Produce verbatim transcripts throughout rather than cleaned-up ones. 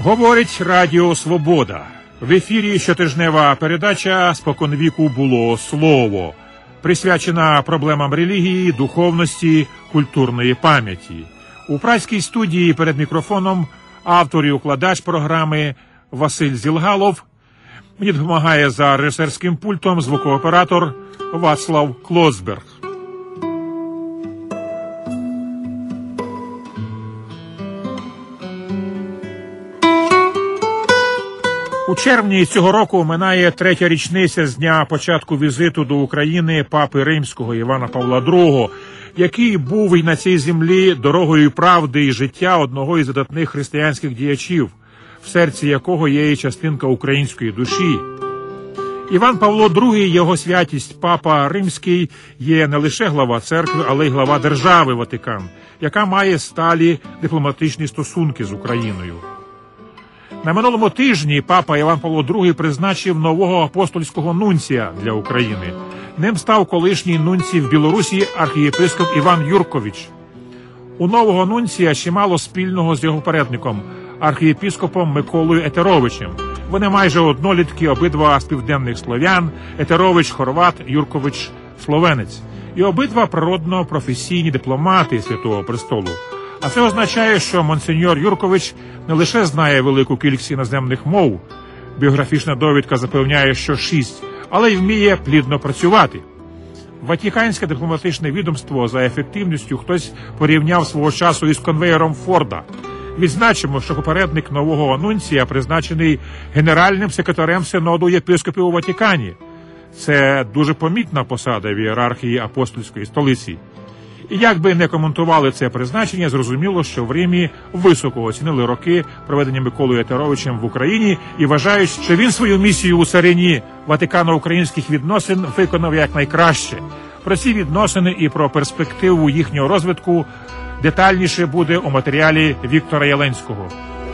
Говорить Радіо Свобода. В ефірі щотижнева передача «Споконвіку було слово», присвячена проблемам релігії, духовності, культурної пам'яті. У празькій студії перед мікрофоном автор і укладач програми Василь Зілгалов. Мені допомагає за режисерським пультом звукооператор Вацлав Клосберг. У червні цього року минає третя річниця з дня початку візиту до України папи Римського Івана Павла другого, який був і на цій землі дорогою правди і життя одного із видатних християнських діячів, в серці якого є і частинка української душі. Іван Павло другий, його святість папа Римський, є не лише глава церкви, але й глава держави Ватикан, яка має сталі дипломатичні стосунки з Україною. На минулому тижні папа Іван Павло другий призначив нового апостольського нунція для України. Ним став колишній нунцій в Білорусі архієпископ Іван Юркович. У нового нунція чимало спільного з його попередником, архієпископом Миколою Етеровичем. Вони майже однолітки, обидва з південних слов'ян, Етерович – хорват, Юркович – словенець. І обидва природно професійні дипломати Святого Престолу. А це означає, що монсеньор Юркович не лише знає велику кількість іноземних мов, біографічна довідка запевняє, що шість, але й вміє плідно працювати. Ватиканське дипломатичне відомство за ефективністю хтось порівняв свого часу із конвеєром Форда. Відзначимо, що попередник нового нунція призначений генеральним секретарем Синоду єпископів у Ватикані. Це дуже помітна посада в ієрархії апостольської столиці. І як би не коментували це призначення, зрозуміло, що в Римі високо оцінили роки, проведення Миколою Етеровичем в Україні, і вважають, що він свою місію у царині Ватикано-українських відносин виконав якнайкраще. Про ці відносини і про перспективу їхнього розвитку детальніше буде у матеріалі Віктора Яленського.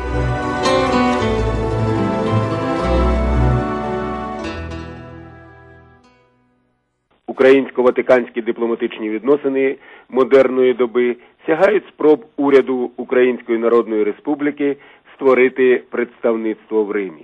Українсько-ватиканські дипломатичні відносини модерної доби сягають спроб уряду Української Народної Республіки створити представництво в Римі.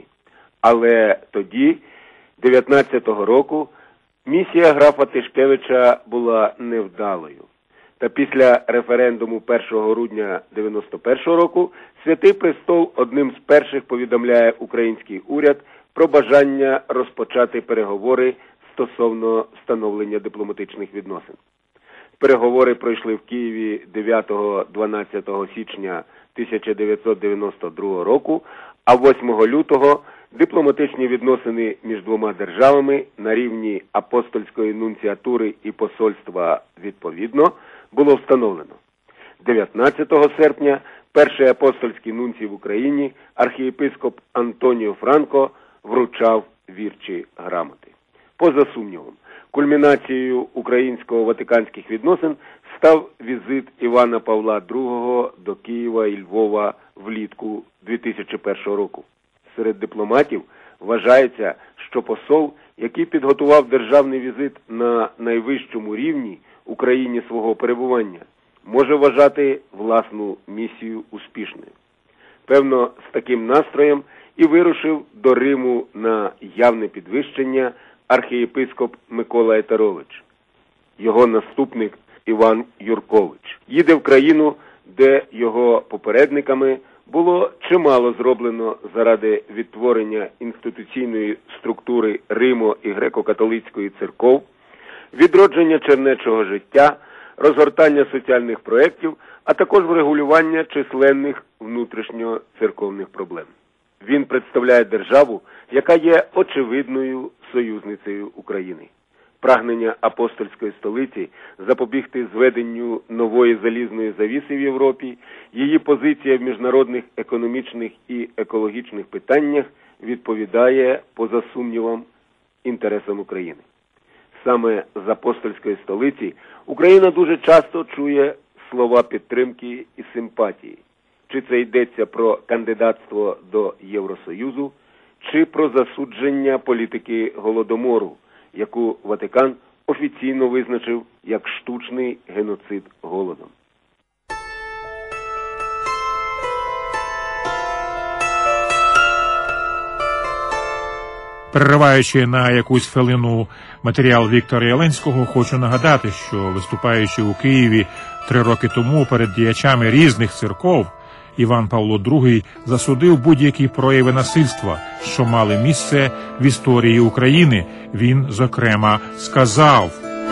Але тоді, дев'ятнадцятого року, місія графа Тишкевича була невдалою. Та після референдуму першого грудня дев'яносто першого року Святий Престол одним з перших повідомляє український уряд про бажання розпочати переговори стосовно встановлення дипломатичних відносин. Переговори пройшли в Києві дев'ятого-дванадцятого січня тисяча дев'ятсот дев'яносто другого року, а восьмого лютого дипломатичні відносини між двома державами на рівні апостольської нунціатури і посольства відповідно було встановлено. дев'ятнадцятого серпня перший апостольський нунцій в Україні, архієпископ Антоніо Франко, вручав вірчі грамоти. Поза сумнівом, кульмінацією українсько-ватиканських відносин став візит Івана Павла другого до Києва і Львова влітку дві тисячі першого року. Серед дипломатів вважається, що посол, який підготував державний візит на найвищому рівні Україні свого перебування, може вважати власну місію успішною. Певно, з таким настроєм і вирушив до Риму на явне підвищення архієпископ Микола Етерович. Його наступник Іван Юркович їде в країну, де його попередниками було чимало зроблено заради відтворення інституційної структури Римо і греко-католицької церков, відродження чернечого життя, розгортання соціальних проєктів, а також врегулювання численних внутрішньоцерковних проблем. Він представляє державу, яка є очевидною союзницею України. Прагнення апостольської столиці запобігти зведенню нової залізної завіси в Європі, її позиція в міжнародних економічних і екологічних питаннях відповідає, поза сумнівом, інтересам України. Саме з апостольської столиці Україна дуже часто чує слова підтримки і симпатії. Чи це йдеться про кандидатство до Євросоюзу, чи про засудження політики Голодомору, яку Ватикан офіційно визначив як штучний геноцид голодом. Перериваючи на якусь хвилину матеріал Віктора Єленського, хочу нагадати, що, виступаючи у Києві три роки тому перед діячами різних церков, Іван Павло другий засудив будь-які прояви насильства, що мали місце в історії України. Він, зокрема, сказав: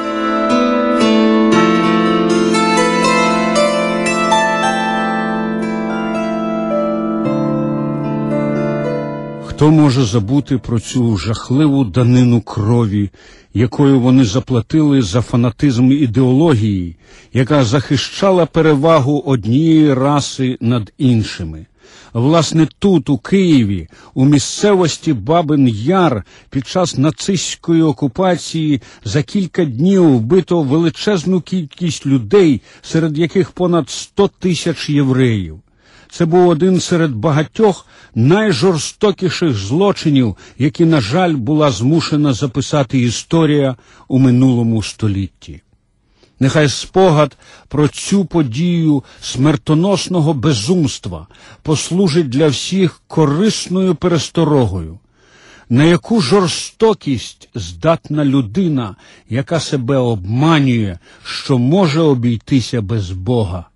хто може забути про цю жахливу данину крові, якою вони заплатили за фанатизм ідеології, яка захищала перевагу однієї раси над іншими? Власне, тут, у Києві, у місцевості Бабин Яр, під час нацистської окупації за кілька днів вбито величезну кількість людей, серед яких понад сто тисяч євреїв. Це був один серед багатьох найжорстокіших злочинів, які, на жаль, була змушена записати історія у минулому столітті. Нехай спогад про цю подію смертоносного безумства послужить для всіх корисною пересторогою. На яку жорстокість здатна людина, яка себе обманює, що може обійтися без Бога?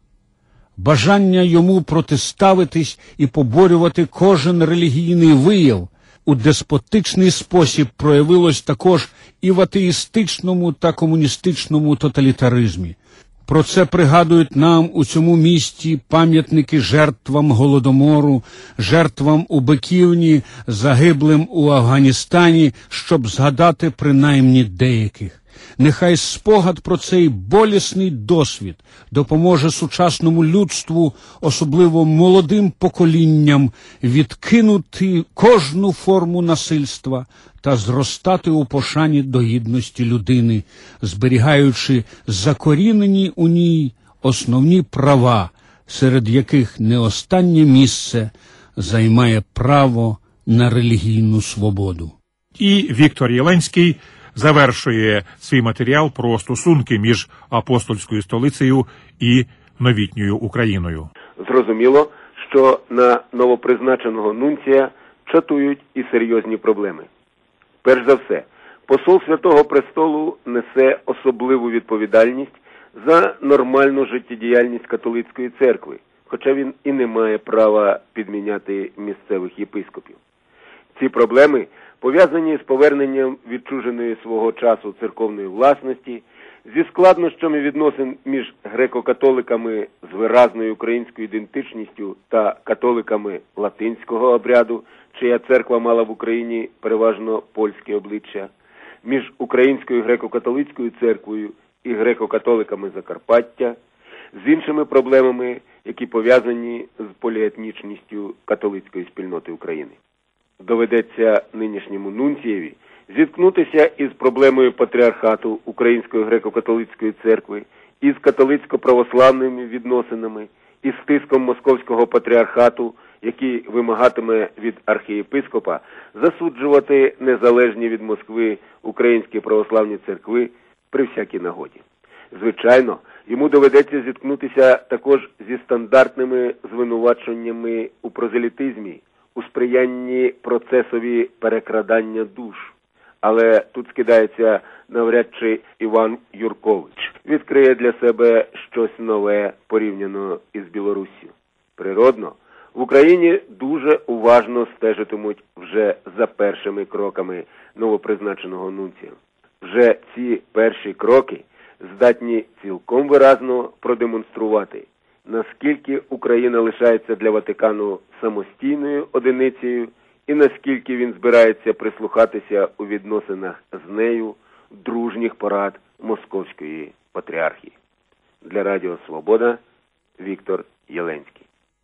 Бажання йому протиставитись і поборювати кожен релігійний вияв у деспотичний спосіб проявилось також і в атеїстичному та комуністичному тоталітаризмі. Про це пригадують нам у цьому місті пам'ятники жертвам Голодомору, жертвам у Биківні, загиблим у Афганістані, щоб згадати принаймні деяких. Нехай спогад про цей болісний досвід допоможе сучасному людству, особливо молодим поколінням, відкинути кожну форму насильства та зростати у пошані до гідності людини, зберігаючи закорінені у ній основні права, серед яких не останнє місце займає право на релігійну свободу. І Віктор Єленський завершує свій матеріал про стосунки між апостольською столицею і новітньою Україною. Зрозуміло, що на новопризначеного нунція чатують і серйозні проблеми. Перш за все, посол Святого Престолу несе особливу відповідальність за нормальну життєдіяльність католицької церкви, хоча він і не має права підміняти місцевих єпископів. Ці проблеми пов'язані з поверненням відчуженої свого часу церковної власності, зі складнощами відносин між греко-католиками з виразною українською ідентичністю та католиками латинського обряду, чия церква мала в Україні переважно польське обличчя, між українською греко-католицькою церквою і греко-католиками Закарпаття, з іншими проблемами, які пов'язані з поліетнічністю католицької спільноти України. Доведеться нинішньому нунцієві зіткнутися із проблемою патріархату Української греко-католицької церкви, із католицько-православними відносинами, із тиском московського патріархату, який вимагатиме від архієпископа засуджувати незалежні від Москви українські православні церкви при всякій нагоді. Звичайно, йому доведеться зіткнутися також зі стандартними звинуваченнями у прозелітизмі, у сприянні процесові перекрадання душ. Але тут скидається навряд чи Іван Юркович. Відкриє для себе щось нове порівняно із Білоруссю. Природно, в Україні дуже уважно стежитимуть вже за першими кроками новопризначеного нунція. Вже ці перші кроки здатні цілком виразно продемонструвати, наскільки Україна лишається для Ватикану самостійною одиницею і наскільки він збирається прислухатися у відносинах з нею дружніх порад Московської патріархії. Для Радіо Свобода Віктор Єленський.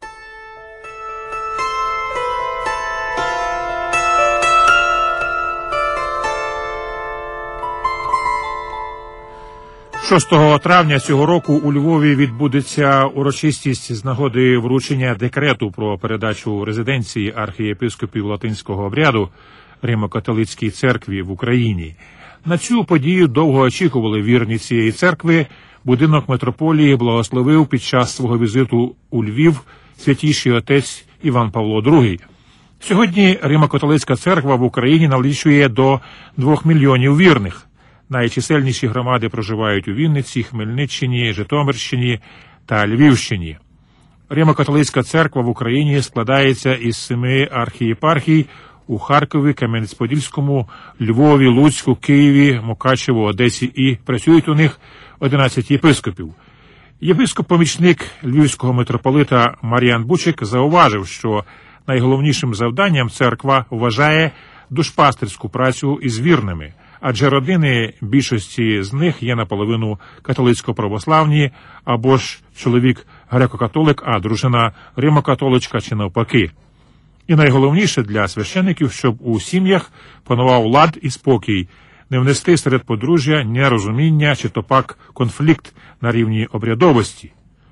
шостого травня цього року у Львові відбудеться урочистість з нагоди вручення декрету про передачу резиденції архієпископів латинського обряду Римо-католицькій церкві в Україні. На цю подію довго очікували вірні цієї церкви. Будинок митрополії благословив під час свого візиту у Львів святійший отець Іван Павло другий. Сьогодні Римо-католицька церква в Україні налічує до двох мільйонів вірних. Найчисельніші громади проживають у Вінниці, Хмельниччині, Житомирщині та Львівщині. Римо-католицька церква в Україні складається із семи архієпархій у Харкові, Кам'янець-Подільському, Львові, Луцьку, Києві, Мукачево, Одесі і працюють у них одинадцять єпископів. Єпископ-помічник львівського митрополита Мар'ян Бучик зауважив, що найголовнішим завданням церква вважає душпастерську працю із вірними, адже родини більшості з них є наполовину католицько-православні, або ж чоловік греко-католик, а дружина римо-католичка чи навпаки. І найголовніше для священиків, щоб у сім'ях панував лад і спокій, не внести серед подружжя нерозуміння чи то пак конфлікт на рівні обрядовості.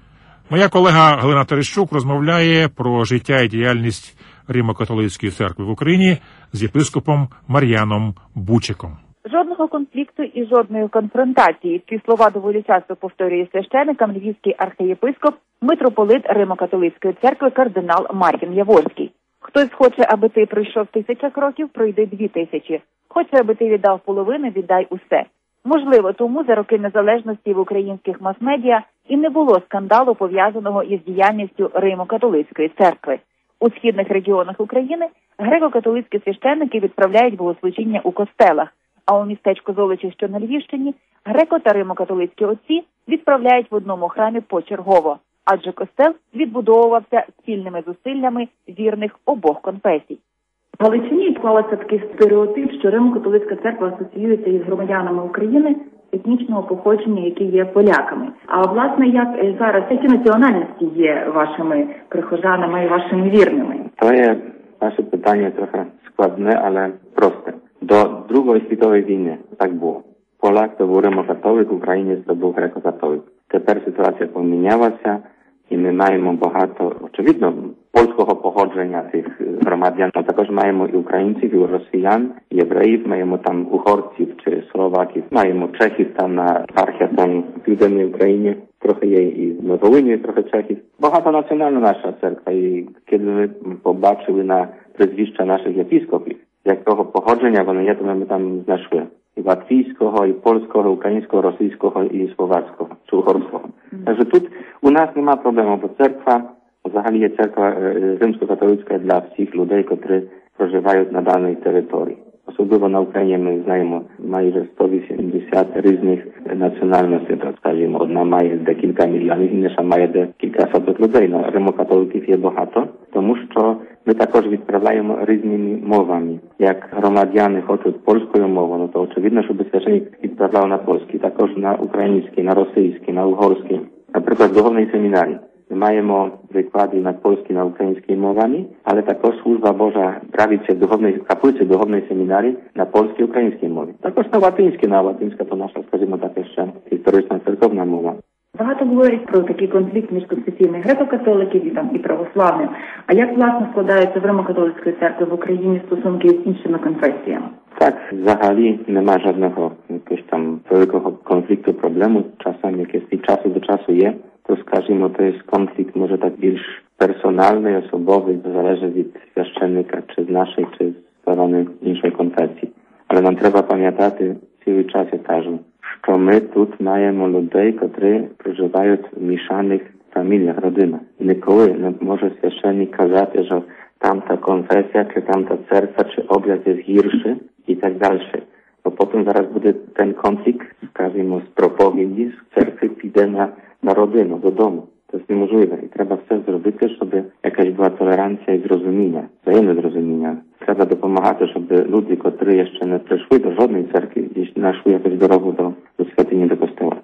Моя колега Галина Терещук розмовляє про життя і діяльність Римо-католицької церкви в Україні з єпископом Мар'яном Бучиком. Жодного конфлікту і жодної конфронтації. Ці слова доволі часто повторює священикам львівський архієпископ, митрополит Римо-католицької церкви кардинал Мар'ян Яворський. Хтось хоче, аби ти пройшов тисяча кроків, пройди дві тисячі. Хоче, аби ти віддав половину, віддай усе. Можливо, тому за роки незалежності в українських мас-медіа і не було скандалу, пов'язаного із діяльністю Римо-католицької церкви. У східних регіонах України греко-католицькі священники відправляють богослужіння у костелах, а у містечку Золочі, що на Львівщині, греко- та римо-католицькі отці відправляють в одному храмі почергово, адже костел відбудовувався спільними зусиллями вірних обох конфесій. В Галичині склалася такий стереотип, що Римо-католицька церква асоціюється із громадянами України етнічного походження, які є поляками. А власне, як зараз, які національності є вашими прихожанами і вашими вірними? To jest wasze pytanie trochę składne, ale proste. Do drugiej światowej wojny tak było. Polak to był римокатолик, Українець to był греко-католик. Тепер ситуація помінялася і ми маємо багато, очевидно, польського походження цих громадян, а також маємо і українців, і росіян, і євреїв, маємо там угорців чи словаків, маємо чехів там на архія, там в Південній Україні, трохи є і на Волині, трохи чехів. Багатонаціональна наша церква, і коли ми побачили на прізвища наших єпископів, якого походження вони є, то ми там знайшли. І латвійського, і польського, і українського, російського, і словацького, чи угорського. Mm. Takže тут у нас нема проблему, бо церква, взагалі є церква римсько-католицька для всіх людей, котрі проживають на даній території. Особливо на Україні ми знаємо майже сто вісімдесят різних національностей, так скажімо. Одна має декілька мільйонів, інша має декілька соток людей. Но римокатоликів є багато, тому що ми також відправляємо різними мовами. Як громадяни хочуть польською мовою, ну то очевидно, щоб священник відправляв на польський, також на український, на російський, на угорський. Наприклад, в духовній семінарії. My mają wykłady na polskiej, na ukraińskiej mowami, ale також służba Boża prawi się w duchownej kaplicy, duchownej seminarii na polskiej i ukraińskiej mowie. Також на łatyńskiej, na łatyńska to nasza, скажімо так, ще історична церковна мова. Багато говорять про такий конфлікт між конфесійних греко-католиків і там і православним. А як власне складаються в Римо-католицької церкви в Україні стосунки з іншими конфесіями? Так, взагалі нема жодного якогось там великого конфлікту, проблему. Czasem якийсь від часу до часу є. To скажімо, to jest konflikt może tak більш персональний, особовий, залежить від священника, чи з нашої, чи з сторони іншої конфесії. Але нам треба пам'ятати цілий час, я кажу, що ми тут маємо людей, котрі проживають в мішаних фаміліях, родинах. І ніколи не може священник казати, що tamta konfesja, czy tamta cerkwa, czy obrzęd jest gorszy i tak dalsze. Bo potem zaraz będzie ten konflikt, skажімо, z propowiedzi, z cerkwy піде на, na rodzinę, do domu. To jest niemożliwe i trzeba все зробити, żeby jakaś była tolerancja i zrozumienie, wzajemne zrozumienie. Trzeba dopomagać, żeby ludzie, którzy jeszcze nie przyszli do żadnej cerkwi, gdzieś naszli jakąś drogę do, do świątyni, do kościoła.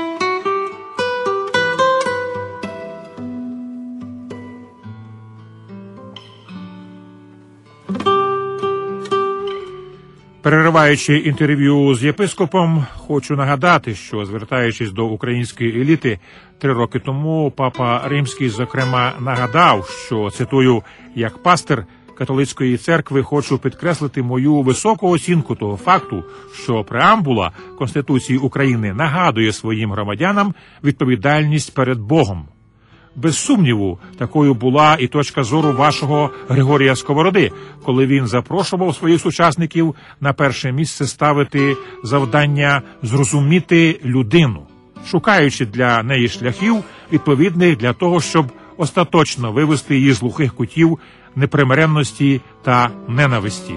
Перериваючи інтерв'ю з єпископом, хочу нагадати, що, звертаючись до української еліти, три роки тому папа Римський, зокрема, нагадав, що, цитую, «як пастир католицької церкви хочу підкреслити мою високу оцінку того факту, що преамбула Конституції України нагадує своїм громадянам відповідальність перед Богом. Без сумніву, такою була і точка зору вашого Григорія Сковороди, коли він запрошував своїх сучасників на перше місце ставити завдання зрозуміти людину, шукаючи для неї шляхів, відповідних для того, щоб остаточно вивести її з глухих кутів непримиренності та ненависті.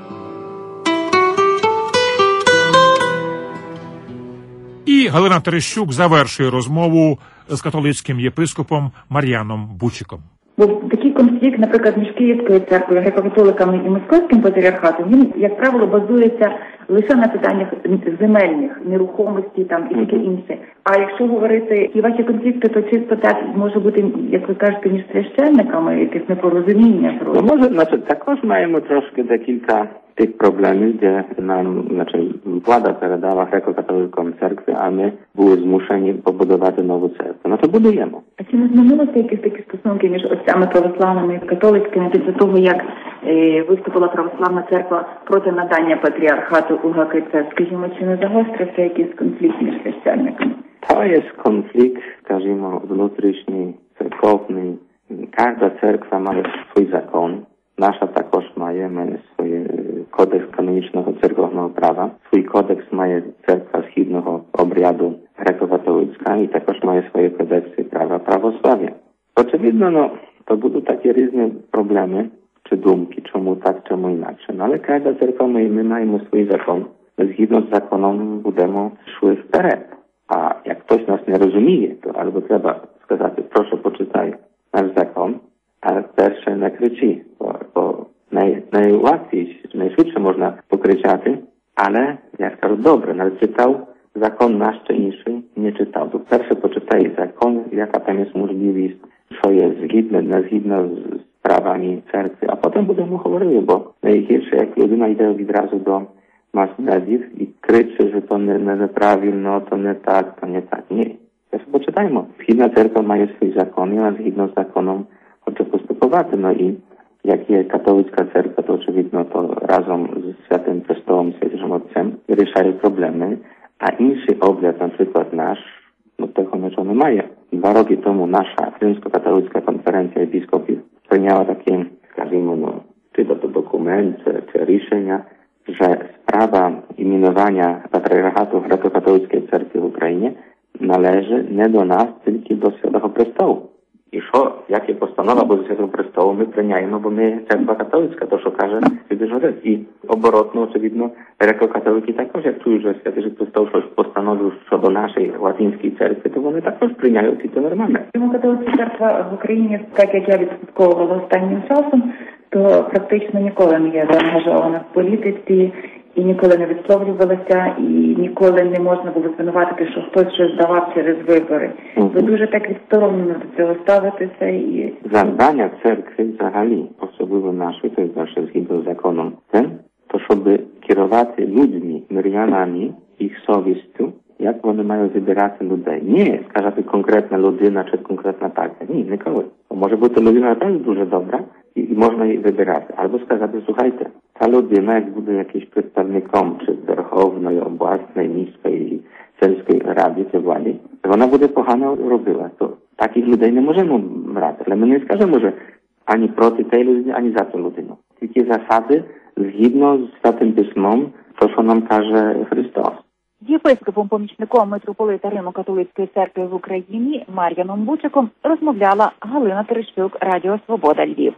І Галина Терещук завершує розмову з католицьким єпископом Мар'яном Бучиком. Бо такий конфлікт, наприклад, між Київською церквою, греко-католиками і Московським патріархатом, він, як правило, базується лише на питаннях земельних, нерухомості там і таке інше. А якщо говорити і ваші конфлікти, то чисто так може бути, як ви кажете, між священниками, якесь непорозуміння. No może, znaczy, також маємо трошки декілька тих проблемів, де нам, значить, влада передала греко-католицькому церкві, а ми були змушені побудувати нову церкву. Ну, то будуємо. А чи не змінилися якісь такі стосунки між отцями православними і католицькими після того, як е, виступила православна церква проти надання патріархату у ГКЦ? Скажімо, чи не загострився якийсь конфлікт між священниками? To jest konflikt, скажімо, внутрішній, церковний. Każda cerkwa ma swój zakon. Nasza також має, має свій кодекс канонічного церковного права. Свій кодекс має церква східного обряду греко-католицька і також має свої кодекси права православ'я. Очевидно, no, to будуть такі різні проблеми чи думки, чому так, чому інакше. No, ale każda cerkwa, my, my маємо свій закон. Згідно з законом будемо йшли вперед. А як хтось нас не розуміє, то або треба сказати, прошу, почитай наш закон, а перше не кричи, бо, бо най, najłatwiej, najszybciej można pokrzyczати, ale ja скажу, добре, nawet czytał zakon nasz czy інший, nie czytał. To перше почитай закон, jaka tam jest możliwość, що є згідно, не згідно з правами церкви, а потім будемо говорити, бо найгірше, як людина йде відразу до мас-медіїв і кричить, що то не, не неправильно, то не так, то не так. Ні. Зараз почитаємо. Східна церква має свій закон, і вона згідно з законом хоче поступувати. Ну і як є католицька церква, то очевидно, то разом з Святим Престолом, Святим Отцем вирішає проблеми. А інший обряд, наприклад, наш, ну того нічого немає. Два роки тому наша Римсько-католицька конференція єпископів прийняла такі, скажімо, ну, чи то документ, чи, чи рішення, że sprawa imienowania patriarchatu grecko-katolickiej cerkwi w Ukrainie należy nie do nas, tylko do Świętego Prestołu. I co, jakie postanowa, bo do Świętego Prestołu my preniajemy, bo my cerkwa katolicka, to co każe Święty Żydek. I oborotno, oczywidno, grecko-katoliki також, jak czują, że Święty Prestoł coś postanowił co do naszej łacińskiej cerkwi, to one також прийняють, і це нормально. Римокатолицька церква в Україні, так як я відслідковувала останнім часом, то практично ніколи не є заангажована в політиці і ніколи не висловлювалася, і ніколи не можна було звинуватити, що хтось щось давав через вибори. Mm-hmm. Ви дуже так відсторонено до цього ставитеся. І... Завдання церкви взагалі, особливо нашої, то jest nasze zgodnie z zakonem, ten, to щоб керувати людьми, мирянами, їх совістю, як вони мають вибирати людей. Не сказати конкретна людина чи конкретна партія. Ні, ніколи. Може бути людина naprawdę дуже добра і, і можна її вибирати. Або сказати, слухайте, та людина, як буде якийсь представником чи Верховної, обласної, міської, сільської ради чи влади, вона буде погано робила. То таких людей не можемо брати. Але ми не скажемо, що ані проти тієї людини, ані за ту людину. Тільки засади згідно з Святим Письмом, то, що нам каже Христос. З єпископом-помічником митрополита Римо-католицької церкви в Україні Мар'яном Бучиком розмовляла Галина Терещук, Радіо Свобода, Львів.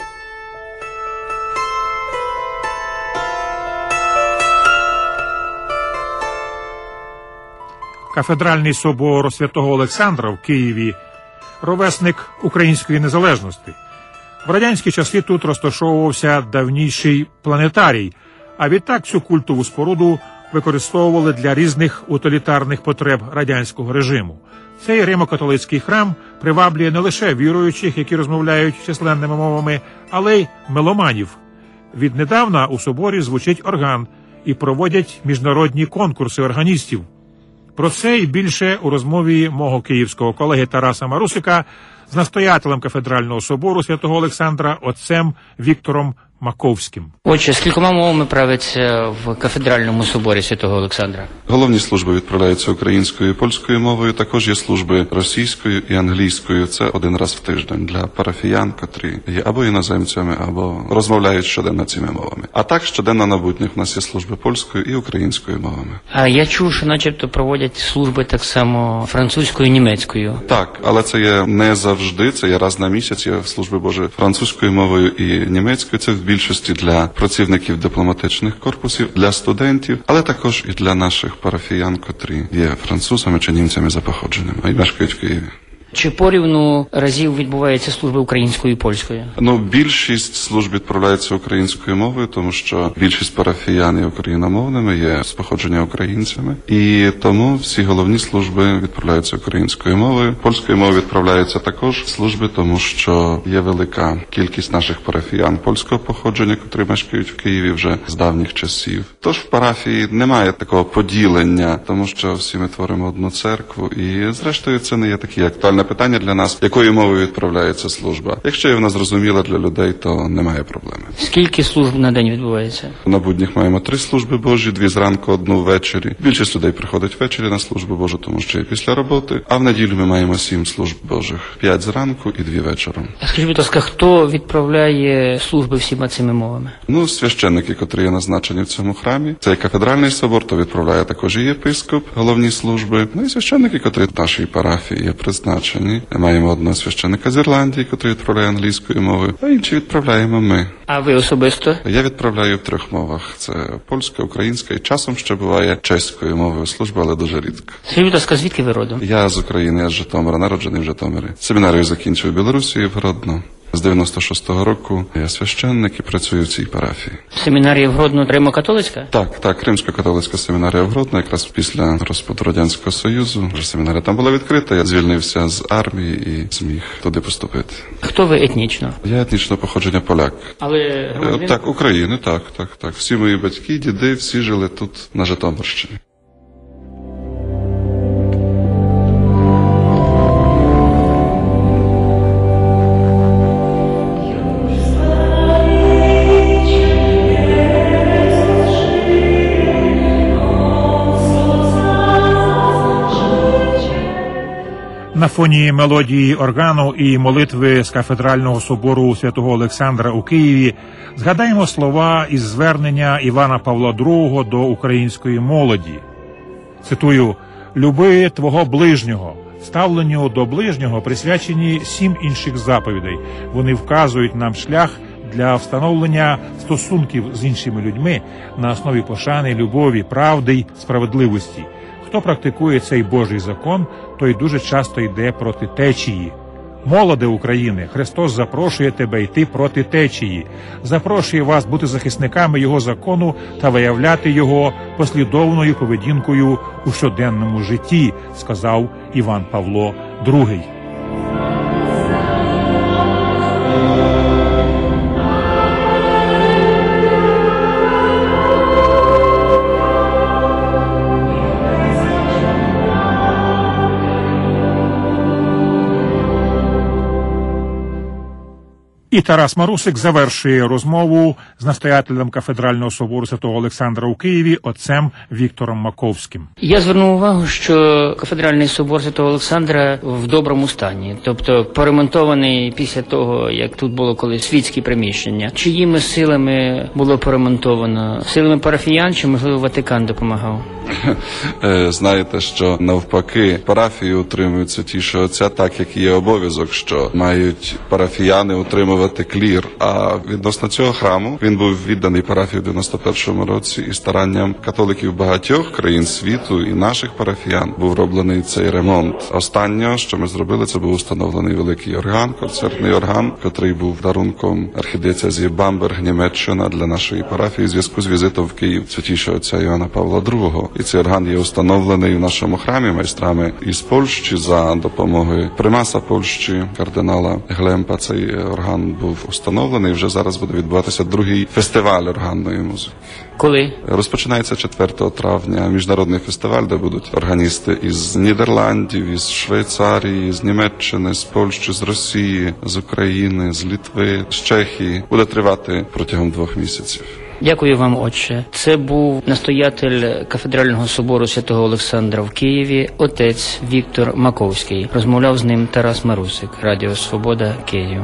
Кафедральний собор Святого Олександра в Києві – ровесник української незалежності. В радянські часи тут розташовувався давніший планетарій, а відтак цю культову споруду використовували для різних утилітарних потреб радянського режиму. Цей римо-католицький храм приваблює не лише віруючих, які розмовляють численними мовами, але й меломанів. Віднедавна у соборі звучить орган і проводять міжнародні конкурси органістів. Про це і більше у розмові мого київського колеги Тараса Марусика з настоятелем кафедрального собору святого Олександра отцем Віктором Маковським. Отже, скількома мовами правиться в кафедральному соборі святого Олександра? Головні служби відправляються українською і польською мовою. Також є служби російською і англійською. Це один раз в тиждень для парафіян, котрі є або іноземцями, або розмовляють щоденно цими мовами. А так, щоденно на буднях у нас є служби польською і українською мовами. А я чув, що начебто проводять служби так само французькою і німецькою. Так, але це є не завжди, це є раз на місяць, є служби Божі французькою мовою і німецькою. Це в більшості для працівників дипломатичних корпусів, для студентів, але також і для наших парафіян, котрі є французами чи німцями за походженням, а й мешкають в Києві. Чи порівну разів відбуваються служби українською і польською? Ну, більшість служб відправляється українською мовою, тому що більшість парафіян є україномовними, є з походження українцями. І тому всі головні служби відправляються українською мовою. Польською мовою відправляються також служби, тому що є велика кількість наших парафіян польського походження, котрі мешкають в Києві вже з давніх часів. Тож в парафії немає такого поділення, тому що всі ми творимо одну церкву, і зрештою це не є такі актуальні питання для нас, якою мовою відправляється служба. Якщо є вона зрозуміла для людей, то немає проблеми. Скільки служб на день відбувається? На буднях маємо три служби Божі, дві зранку, одну ввечері. Більшість людей приходить ввечері на службу Божу, тому що є після роботи. А в неділю ми маємо сім служб Божих. П'ять зранку і дві вечором. А скажіть, будь ласка, хто відправляє служби всіма цими мовами? Ну, священники, котрі є назначені в цьому храмі. Це кафедральний собор, то відправляє також і єпископ, головні служби. Ну і священники, котрі в нашій парафії є призначені. Маємо одного священника з Ірландії, який відправляє англійською мовою, а інші відправляємо ми. А ви особисто? Я відправляю в трьох мовах. Це польська, українська і часом ще буває чеською мовою служба, але дуже рідко. Скажіть, будь ласка, звідки ви родом? Я з України, я з Житомира, народжений в Житомирі. Семінарію закінчив в Білорусі, в Гродно. З дев'яносто шостого року я священник і працюю в цій парафії. Семінарія в Гродно Римо-католицька? Так, так, Римсько-католицька семінарія в Гродно, якраз після розпаду Радянського Союзу. Вже семінарія там була відкрита, я звільнився з армії і зміг туди поступити. Хто ви етнічно? Я етнічного походження поляк. Але громадянин? Так, України, так, так, так. Всі мої батьки, діди, всі жили тут, на Житомирщині. На фоні мелодії органу і молитви з кафедрального собору святого Олександра у Києві згадаємо слова із звернення Івана Павла другого до української молоді. Цитую: «Люби твого ближнього». Ставленню до ближнього присвячені сім інших заповідей. Вони вказують нам шлях для встановлення стосунків з іншими людьми на основі пошани, любові, правди й справедливості. Хто практикує цей Божий закон, той дуже часто йде проти течії. Молоде України, Христос запрошує тебе йти проти течії. Запрошує вас бути захисниками Його закону та виявляти Його послідовною поведінкою у щоденному житті, сказав Іван Павло другий. І Тарас Марусик завершує розмову з настоятелем кафедрального собору святого Олександра у Києві отцем Віктором Маковським. Я звернув увагу, що кафедральний собор святого Олександра в доброму стані, тобто поремонтований після того, як тут було колись світські приміщення. Чиїми силами було поремонтовано? Силами парафіян чи, можливо, Ватикан допомагав? Знаєте, що навпаки парафії утримують святішого отця так, як є обов'язок, що мають парафіяни утримувати клір. А відносно цього храму він був відданий парафії в дев'яносто першому році, і старанням католиків багатьох країн світу і наших парафіян був роблений цей ремонт. Останнє, що ми зробили, це був установлений великий орган, концертний орган, котрий був дарунком архідієцезії Бамберг, Німеччина, для нашої парафії в зв'язку з візитом в Київ святішого отця Івана Павла другого. І цей орган є установлений в нашому храмі майстрами із Польщі за допомогою примаса Польщі, кардинала Глемпа. Цей орган був установлений. Вже зараз буде відбуватися другий фестиваль органної музики. Коли? Розпочинається четвертого травня міжнародний фестиваль, де будуть органісти із Нідерландів, із Швейцарії, з Німеччини, з Польщі, з Росії, з України, з Литви, з Чехії. Буде тривати протягом двох місяців. Дякую вам, отче. Це був настоятель кафедрального собору святого Олександра в Києві, отець Віктор Маковський. Розмовляв з ним Тарас Марусик, Радіо Свобода, Київ.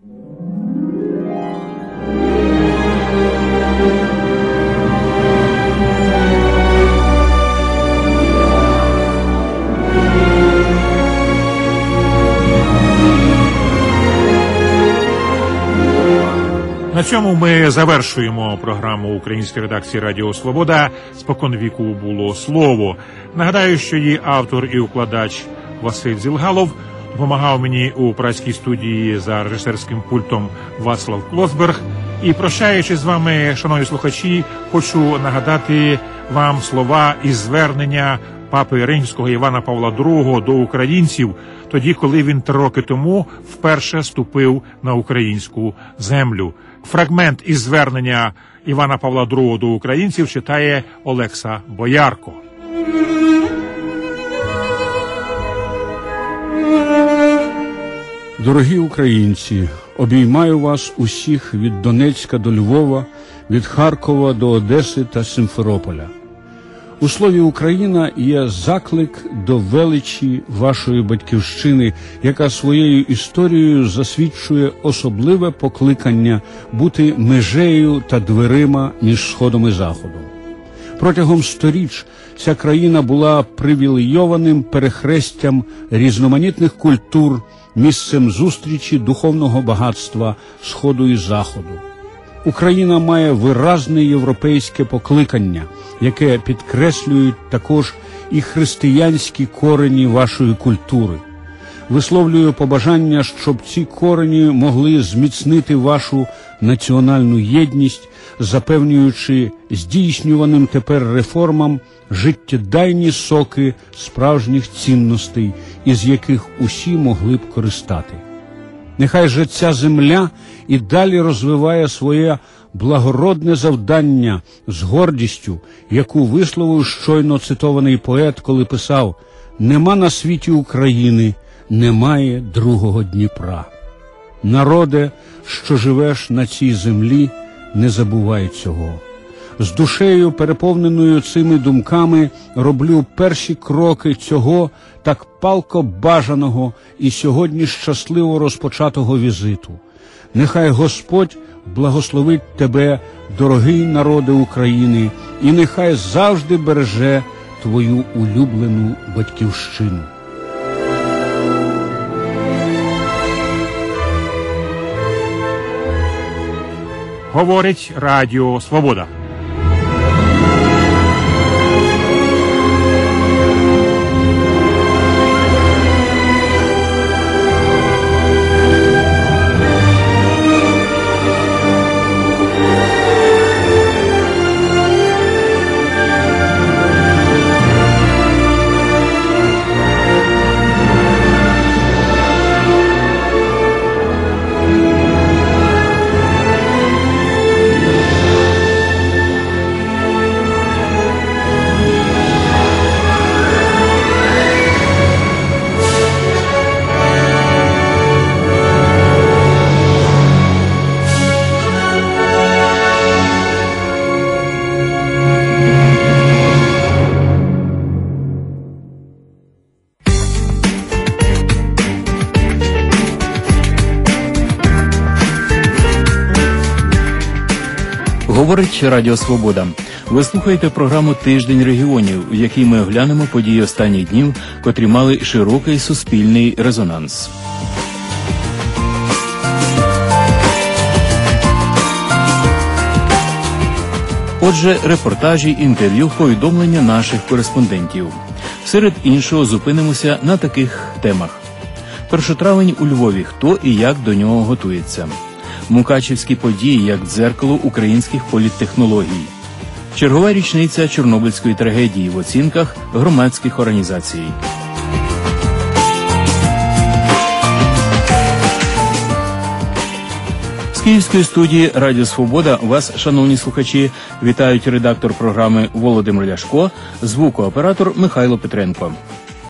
На цьому ми завершуємо програму української редакції Радіо Свобода «Споконвіку було слово». Нагадаю, що її автор і укладач Василь Зілгалов, допомагав мені у празькій студії за режисерським пультом Вацлав Клосберг. І прощаючись з вами, шановні слухачі, хочу нагадати вам слова із звернення папи Римського Івана Павла другого до українців, тоді, коли він три роки тому вперше ступив на українську землю. Фрагмент із звернення Івана Павла другого до українців читає Олекса Боярко. Дорогі українці, обіймаю вас усіх від Донецька до Львова, від Харкова до Одеси та Симферополя. У слові «Україна» є заклик до величі вашої батьківщини, яка своєю історією засвідчує особливе покликання бути межею та дверима між Сходом і Заходом. Протягом сторіч ця країна була привілейованим перехрестям різноманітних культур, місцем зустрічі духовного багатства Сходу і Заходу. Україна має виразне європейське покликання, яке підкреслюють також і християнські корені вашої культури. Висловлюю побажання, щоб ці корені могли зміцнити вашу національну єдність, запевнюючи здійснюваним тепер реформам життєдайні соки справжніх цінностей, із яких усі могли б користати. Нехай же ця земля і далі розвиває своє благородне завдання з гордістю, яку висловив щойно цитований поет, коли писав: «Нема на світі України, немає другого Дніпра». Народе, що живеш на цій землі, не забувай цього. З душею, переповненою цими думками, роблю перші кроки цього так палко бажаного і сьогодні щасливо розпочатого візиту. Нехай Господь благословить тебе, дорогий народе України, і нехай завжди береже твою улюблену батьківщину. Говорить Радіо Свобода. Говорить Радіо Свобода. Ви слухаєте програму «Тиждень регіонів», в якій ми оглянемо події останніх днів, котрі мали широкий суспільний резонанс. Отже, репортажі, інтерв'ю, повідомлення наших кореспондентів. Серед іншого зупинимося на таких темах. Першотравень у Львові. Хто і як до нього готується? Мукачівські події як дзеркало українських політтехнологій. Чергова річниця Чорнобильської трагедії в оцінках громадських організацій. З Київської студії Радіо Свобода вас, шановні слухачі, вітають редактор програми Володимир Ляшко, звукооператор Михайло Петренко.